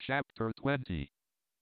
Chapter 20.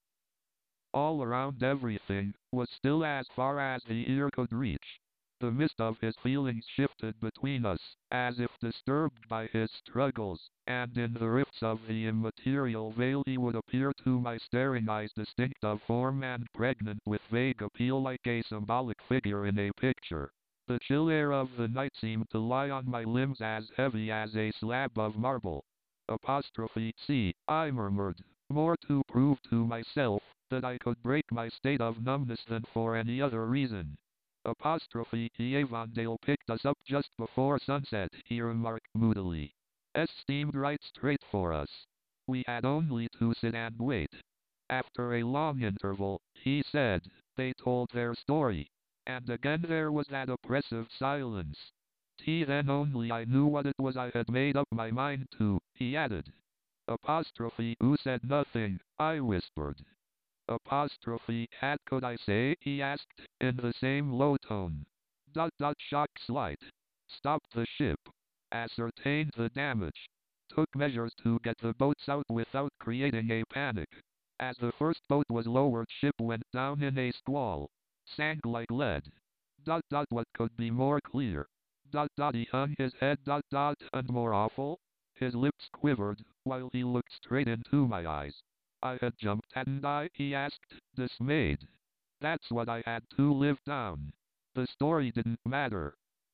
All around everything was still as far as the ear could reach. The mist of his feelings shifted between us, as if disturbed by his struggles, and in the rifts of the immaterial veil he would appear to my staring eyes distinct of form and pregnant with vague appeal like a symbolic figure in a picture. The chill air of the night seemed to lie on my limbs as heavy as a slab of marble. Apostrophe C, I murmured, more to prove to myself that I could break my state of numbness than for any other reason. Apostrophe E, Avondale picked us up just before sunset, he remarked moodily. Steamed right straight for us. We had only to sit and wait. After a long interval, he said, they told their story. And again there was that oppressive silence. Then only I knew what it was I had made up my mind to, he added. Apostrophe who said nothing, I whispered. Apostrophe had could I say, he asked, in the same low tone. Shock slight. Stopped the ship. Ascertained the damage. Took measures to get the boats out without creating a panic. As the first boat was lowered, ship went down in a squall. Sank like lead. What could be more clear? He hung his head. And more awful? His lips quivered, while he looked straight into my eyes. I had jumped, hadn't I? He asked, dismayed. That's what I had to live down. The story didn't matter.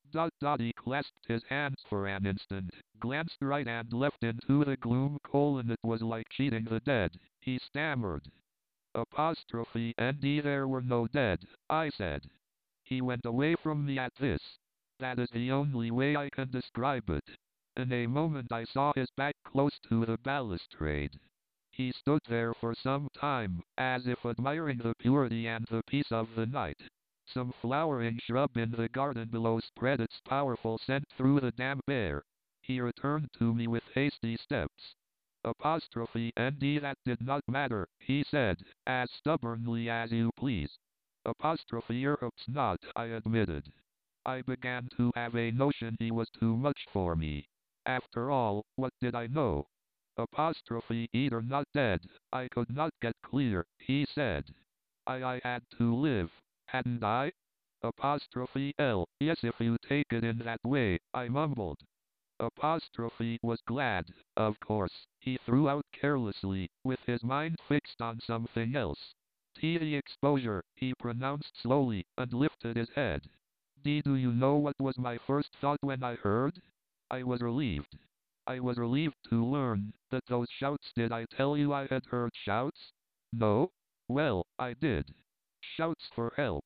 He clasped his hands for an instant, glanced right and left into the gloom. It was like cheating the dead, he stammered. Apostrophe N-D there were no dead, I said. He went away from me at this. That is the only way I can describe it. In a moment I saw his back close to the balustrade. He stood there for some time, as if admiring the purity and the peace of the night. Some flowering shrub in the garden below spread its powerful scent through the damp air. He returned to me with hasty steps. Apostrophe N-D that did not matter, he said, as stubbornly as you please. Apostrophe perhaps not, I admitted. I began to have a notion he was too much for me. After all, what did I know? Apostrophe either not dead, I could not get clear, he said. I had to live, hadn't I? Apostrophe L, yes if you take it in that way, I mumbled. Apostrophe was glad, of course, he threw out carelessly, with his mind fixed on something else. The exposure, he pronounced slowly, and lifted his head. Do you know what was my first thought when I heard? I was relieved. I was relieved to learn that those shouts. Did I tell you I had heard shouts? No? Well, I did. Shouts for help.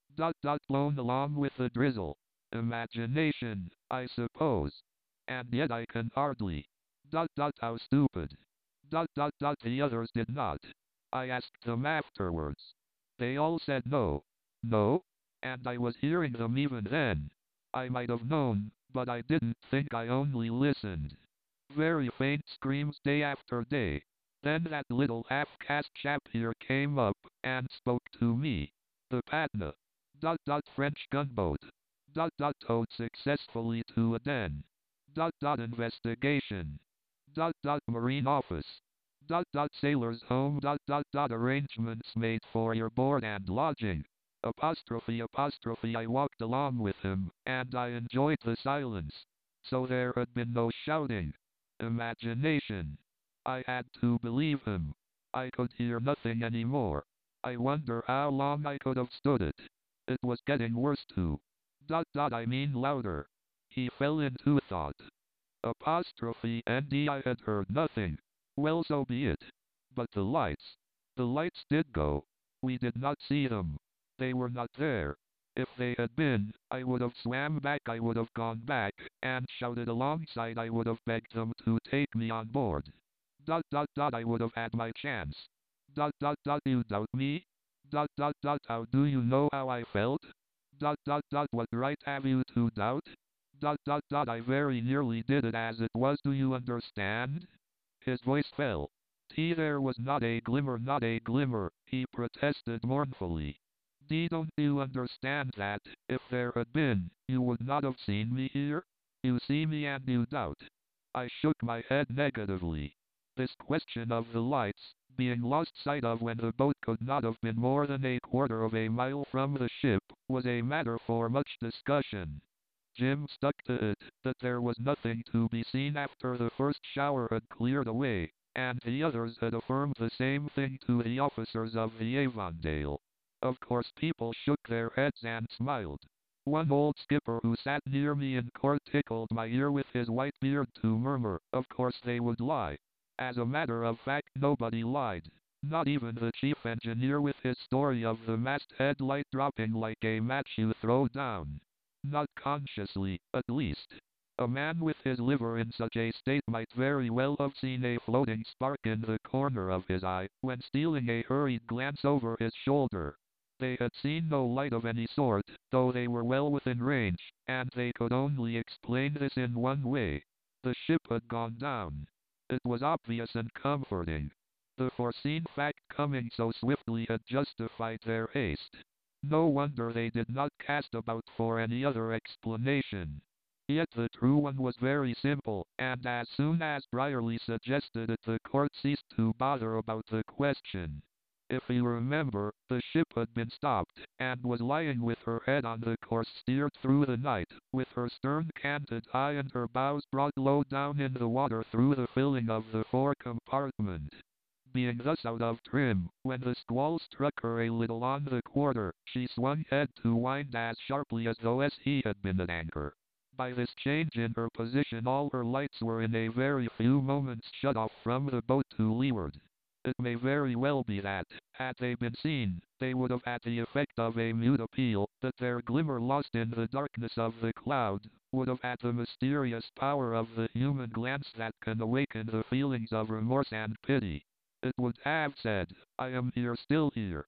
Blown along with the drizzle. Imagination, I suppose. And yet I can hardly. How stupid. The others did not. I asked them afterwards. They all said no. No? And I was hearing them even then. I might have known, but I didn't think. I only listened. Very faint screams day after day. Then that little half-caste chap here came up, and spoke to me. The Patna. French gunboat. Towed successfully to Aden. Investigation. Marine office. Sailors home. Arrangements made for your board and lodging. Apostrophe I walked along with him, and I enjoyed the silence. So there had been no shouting. Imagination. I had to believe him. I could hear nothing anymore. I wonder how long I could have stood it. It was getting worse too. I mean louder. He fell into thought. Apostrophe N-D I had heard nothing. Well, so be it. But the lights did go. We did not see them. They were not there. If they had been, I would have swam back. I would have gone back, and shouted alongside. I would have begged them to take me on board. I would have had my chance. You doubt me? How do you know how I felt? What right have you to doubt? I very nearly did it as it was. Do you understand? His voice fell. There was not a glimmer, he protested mournfully. Don't you understand that, if there had been, you would not have seen me here? You see me and you doubt. I shook my head negatively. This question of the lights being lost sight of when the boat could not have been more than a quarter of a mile from the ship was a matter for much discussion. Jim stuck to it that there was nothing to be seen after the first shower had cleared away, and the others had affirmed the same thing to the officers of the Avondale. Of course people shook their heads and smiled. One old skipper who sat near me in court tickled my ear with his white beard to murmur, of course they would lie. As a matter of fact nobody lied. Not even the chief engineer with his story of the masthead light dropping like a match you throw down. Not consciously, at least. A man with his liver in such a state might very well have seen a floating spark in the corner of his eye, when stealing a hurried glance over his shoulder. They had seen no light of any sort, though they were well within range, and they could only explain this in one way. The ship had gone down. It was obvious and comforting. The foreseen fact coming so swiftly had justified their haste. No wonder they did not cast about for any other explanation. Yet the true one was very simple, and as soon as Brierly suggested it the court ceased to bother about the question. If you remember, the ship had been stopped, and was lying with her head on the course steered through the night, with her stern canted high and her bows brought low down in the water through the filling of the fore compartment. Being thus out of trim, when the squall struck her a little on the quarter, she swung head to wind as sharply as though he had been at anchor. By this change in her position all her lights were in a very few moments shut off from the boat to leeward. It may very well be that, had they been seen, they would have had the effect of a mute appeal, that their glimmer lost in the darkness of the cloud, would have had the mysterious power of the human glance that can awaken the feelings of remorse and pity. It would have said, I am here still here.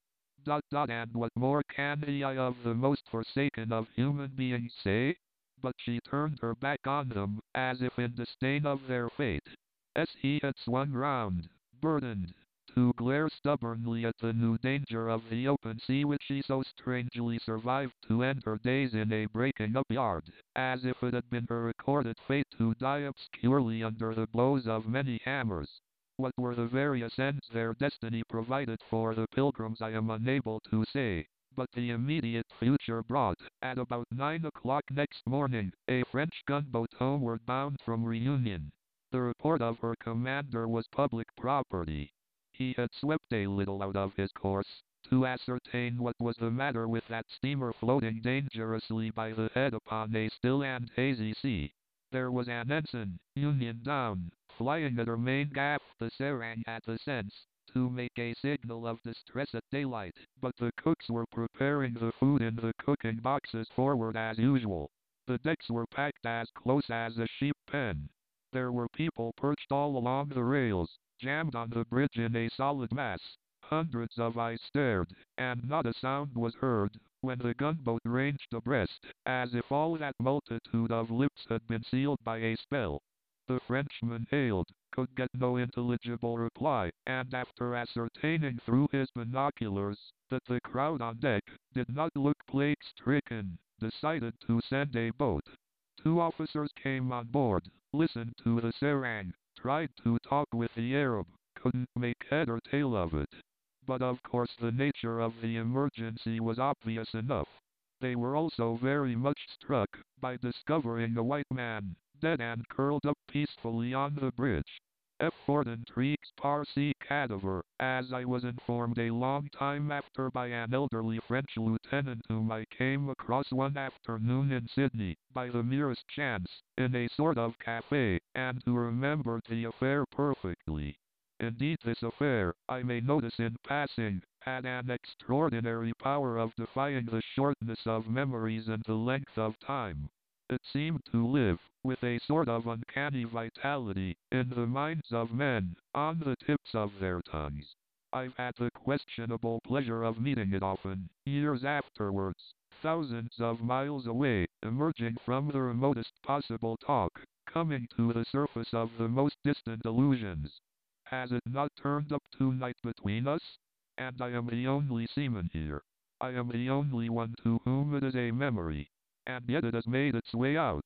And what more can the eye of the most forsaken of human beings say? But she turned her back on them, as if in disdain of their fate. As he had swung round, burdened, to glare stubbornly at the new danger of the open sea which she so strangely survived to end her days in a breaking-up yard, as if it had been her recorded fate to die obscurely under the blows of many hammers. What were the various ends their destiny provided for the pilgrims I am unable to say, but the immediate future brought, at about 9 o'clock next morning, a French gunboat homeward bound from Reunion. The report of her commander was public property. He had swept a little out of his course, to ascertain what was the matter with that steamer floating dangerously by the head upon a still and hazy sea. There was an ensign, Union down, flying at her main gaff. The Serang had the sense to make a signal of distress at daylight, but the cooks were preparing the food in the cooking boxes forward as usual. The decks were packed as close as a sheep pen. There were people perched all along the rails, jammed on the bridge in a solid mass. Hundreds of eyes stared, and not a sound was heard, when the gunboat ranged abreast, as if all that multitude of lips had been sealed by a spell. The Frenchman hailed, could get no intelligible reply, and after ascertaining through his binoculars that the crowd on deck did not look plague-stricken, decided to send a boat. Two officers came on board, listened to the Serang, tried to talk with the Arab, couldn't make head or tail of it. But of course the nature of the emergency was obvious enough. They were also very much struck by discovering a white man, dead and curled up peacefully on the bridge. F. Forden Treeks Parsi cadaver, as I was informed a long time after by an elderly French lieutenant whom I came across one afternoon in Sydney, by the merest chance, in a sort of cafe, and who remembered the affair perfectly. Indeed this affair, I may notice in passing, had an extraordinary power of defying the shortness of memories and the length of time. It seemed to live, with a sort of uncanny vitality, in the minds of men, on the tips of their tongues. I've had the questionable pleasure of meeting it often, years afterwards, thousands of miles away, emerging from the remotest possible talk, coming to the surface of the most distant illusions. Has it not turned up tonight between us? And I am the only seaman here. I am the only one to whom it is a memory. And yet it has made its way out.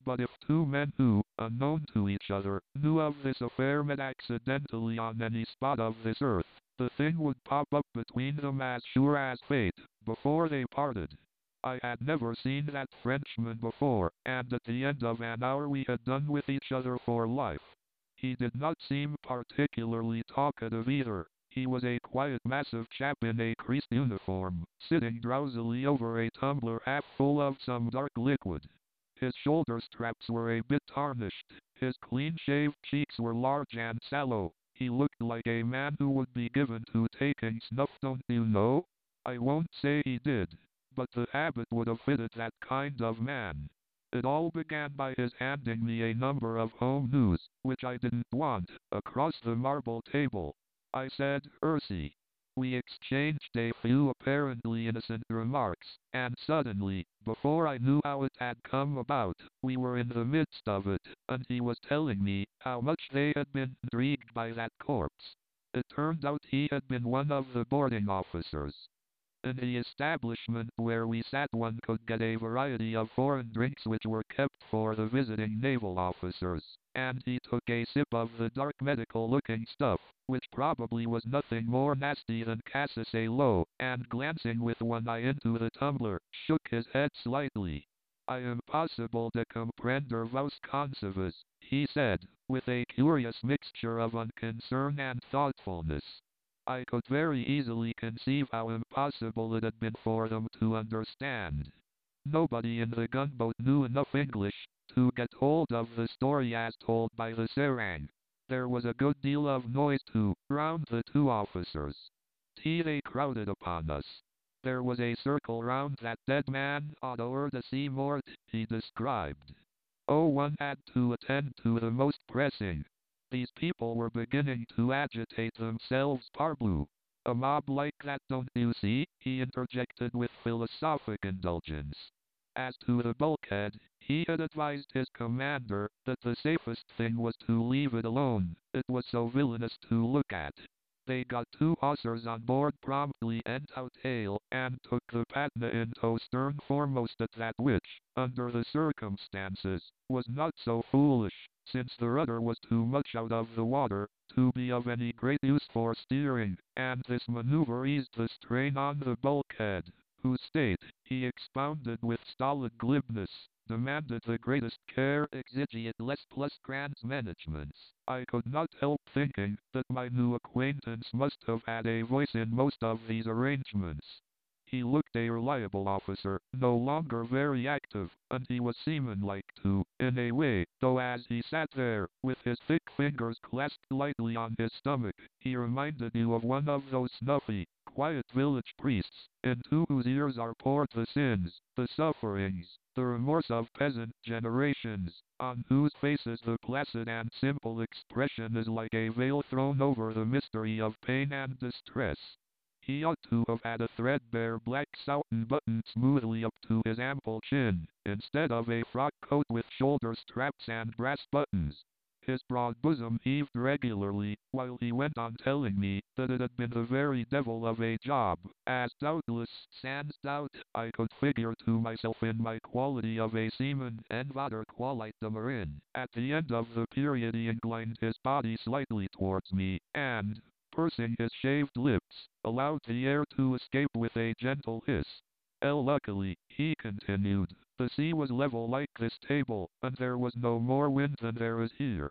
But if two men who, unknown to each other, knew of this affair met accidentally on any spot of this earth, the thing would pop up between them as sure as fate, before they parted. I had never seen that Frenchman before, and at the end of an hour we had done with each other for life. He did not seem particularly talkative either. He was a quiet, massive chap in a creased uniform, sitting drowsily over a tumbler half full of some dark liquid. His shoulder straps were a bit tarnished. His clean-shaved cheeks were large and sallow. He looked like a man who would be given to taking snuff, don't you know? I won't say he did, but the habit would have fitted that kind of man. It all began by his handing me a number of Home News, which I didn't want, across the marble table. I said, "Ursi." We exchanged a few apparently innocent remarks, and suddenly, before I knew how it had come about, we were in the midst of it, and he was telling me how much they had been intrigued by that corpse. It turned out he had been one of the boarding officers. In the establishment where we sat one could get a variety of foreign drinks which were kept for the visiting naval officers, and he took a sip of the dark medical-looking stuff, which probably was nothing more nasty than cassis aloe, and glancing with one eye into the tumbler, shook his head slightly. "I am possible de comprender vos concevas," he said, with a curious mixture of unconcern and thoughtfulness. I could very easily conceive how impossible it had been for them to understand. Nobody in the gunboat knew enough English to get hold of the story as told by the serang. There was a good deal of noise too, round the two officers. They crowded upon us. There was a circle round that dead man, Otto de Seymour, he described. Oh, one had to attend to the most pressing. These people were beginning to agitate themselves parbleu. A mob like that, don't you see? He interjected with philosophic indulgence. As to the bulkhead, he had advised his commander that the safest thing was to leave it alone. It was so villainous to look at. They got two hawsers on board promptly and out hail, and took the Patna in tow stern foremost at that which, under the circumstances, was not so foolish, since the rudder was too much out of the water to be of any great use for steering, and this maneuver eased the strain on the bulkhead, whose state, he expounded with stolid glibness, demanded the greatest care, exigeat less plus grants managements. I could not help thinking that my new acquaintance must have had a voice in most of these arrangements. He looked a reliable officer, no longer very active, and he was seaman-like too, in a way, though as he sat there, with his thick fingers clasped lightly on his stomach, he reminded you of one of those snuffy, quiet village priests, into whose ears are poured the sins, the sufferings, the remorse of peasant generations, on whose faces the placid and simple expression is like a veil thrown over the mystery of pain and distress. He ought to have had a threadbare black satin buttoned smoothly up to his ample chin, instead of a frock coat with shoulder straps and brass buttons. His broad bosom heaved regularly, while he went on telling me that it had been the very devil of a job, as doubtless, sans doubt, I could figure to myself in my quality of a seaman en vader qualite de marin. At the end of the period he inclined his body slightly towards me, and, pursing his shaved lips, allowed the air to escape with a gentle hiss. Luckily, he continued, the sea was level like this table, and there was no more wind than there is here.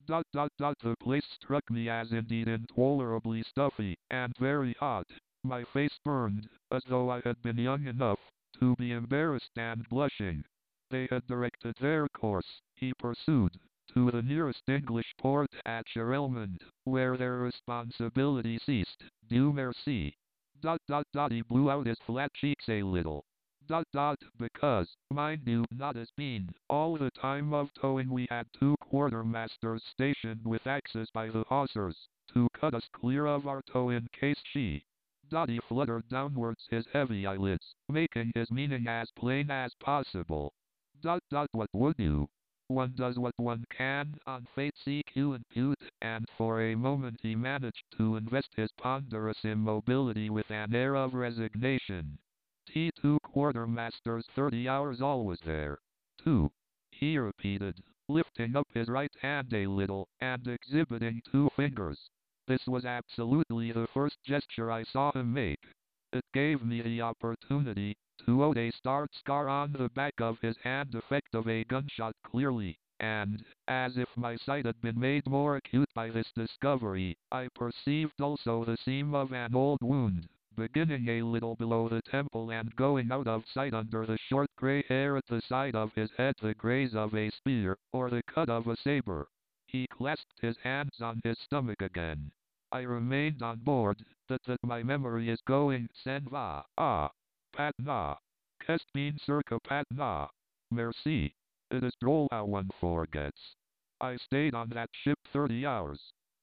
The place struck me as indeed intolerably stuffy, and very hot. My face burned, as though I had been young enough to be embarrassed and blushing. They had directed their course, he pursued, to the nearest English port at Cherelmond, where their responsibility ceased. Dieu merci. He blew out his flat cheeks a little. Because, mind you, not as bean. All the time of towing we had two quartermasters stationed with axes by the hawsers, to cut us clear of our tow in case she. He fluttered downwards his heavy eyelids, making his meaning as plain as possible. What would you? One does what one can, on fate CQ and pute, and for a moment he managed to invest his ponderous immobility with an air of resignation. T2 quartermasters 30 hours always there. 2. he repeated, lifting up his right hand a little, and exhibiting two fingers. This was absolutely the first gesture I saw him make. It gave me the opportunity to note a starred scar on the back of his hand, effect of a gunshot clearly, and, as if my sight had been made more acute by this discovery, I perceived also the seam of an old wound, beginning a little below the temple and going out of sight under the short grey hair at the side of his head, the graze of a spear, or the cut of a saber. He clasped his hands on his stomach again. I remained on board, that my memory is going, s'en va, Patna. Qu'est bien circa Patna. Merci. It is droll how one forgets. I stayed on that ship 30 hours.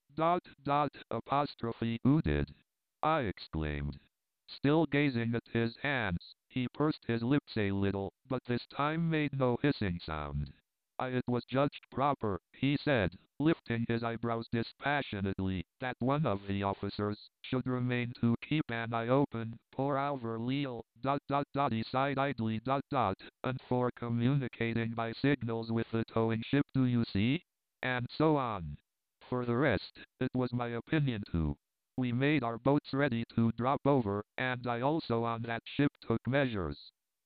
Apostrophe, who did? I exclaimed. Still gazing at his hands, he pursed his lips a little, but this time made no hissing sound. It was judged proper, he said, lifting his eyebrows dispassionately, that one of the officers should remain to keep an eye open, pour over Lille, he sighed idly, and for communicating by signals with the towing ship, do you see? And so on. For the rest, it was my opinion too. We made our boats ready to drop over, and I also on that ship took measures.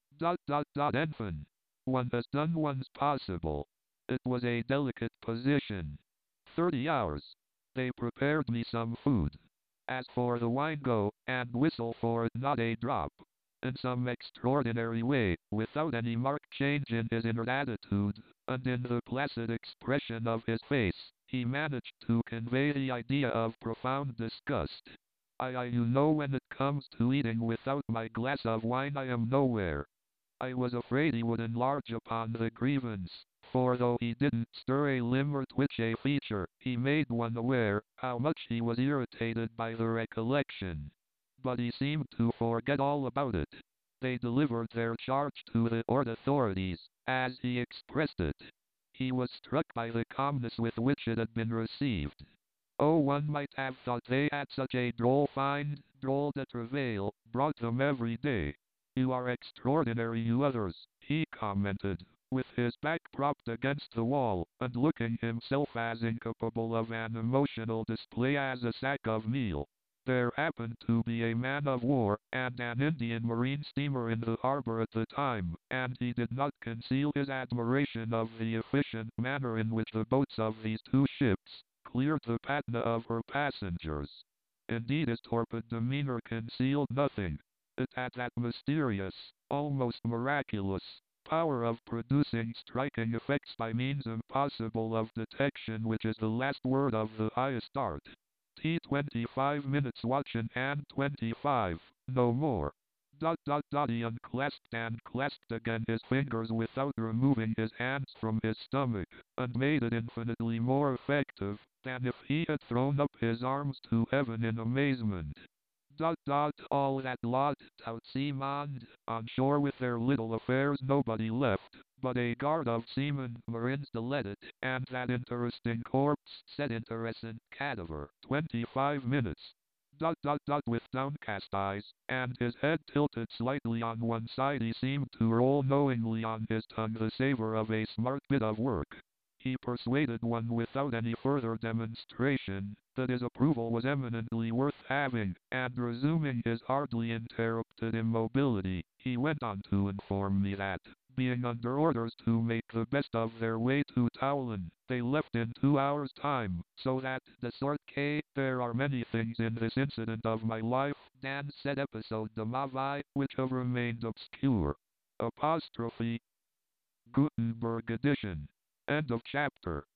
Enfin. One has done one's possible. It was a delicate position. 30 hours. They prepared me some food. As for the wine, go and whistle for it, not a drop. In some extraordinary way, without any marked change in his inner attitude, and in the placid expression of his face, he managed to convey the idea of profound disgust. You know, when it comes to eating without my glass of wine, I am nowhere. I was afraid he would enlarge upon the grievance, for though he didn't stir a limb or twitch a feature, he made one aware how much he was irritated by the recollection. But he seemed to forget all about it. They delivered their charge to the port authorities, as he expressed it. He was struck by the calmness with which it had been received. Oh, one might have thought they had such a droll find, drôle de travail, brought them every day. You are extraordinary, you others, he commented, with his back propped against the wall, and looking himself as incapable of an emotional display as a sack of meal. There happened to be a man of war and an Indian marine steamer in the harbor at the time, and he did not conceal his admiration of the efficient manner in which the boats of these two ships cleared the Patna of her passengers. Indeed, his torpid demeanor concealed nothing. It had that mysterious, almost miraculous, power of producing striking effects by means impossible of detection, which is the last word of the highest art. 25 minutes watch in hand, 25, no more. He unclasped and clasped again his fingers without removing his hands from his stomach, and made it infinitely more effective than if he had thrown up his arms to heaven in amazement. All that lot out seaman on shore with their little affairs, nobody left but a guard of seamen, marines deleted, and that interesting corpse, said interesting cadaver. 25 minutes. With downcast eyes, and his head tilted slightly on one side, he seemed to roll knowingly on his tongue the savor of a smart bit of work. He persuaded one without any further demonstration that his approval was eminently worth having, and resuming his hardly interrupted immobility, he went on to inform me that, being under orders to make the best of their way to Toulon, they left in 2 hours' time, so that, de sorte que, there are many things in this incident of my life, dans cet episode de ma vie, which have remained obscure. Apostrophe. Gutenberg edition. End of chapter.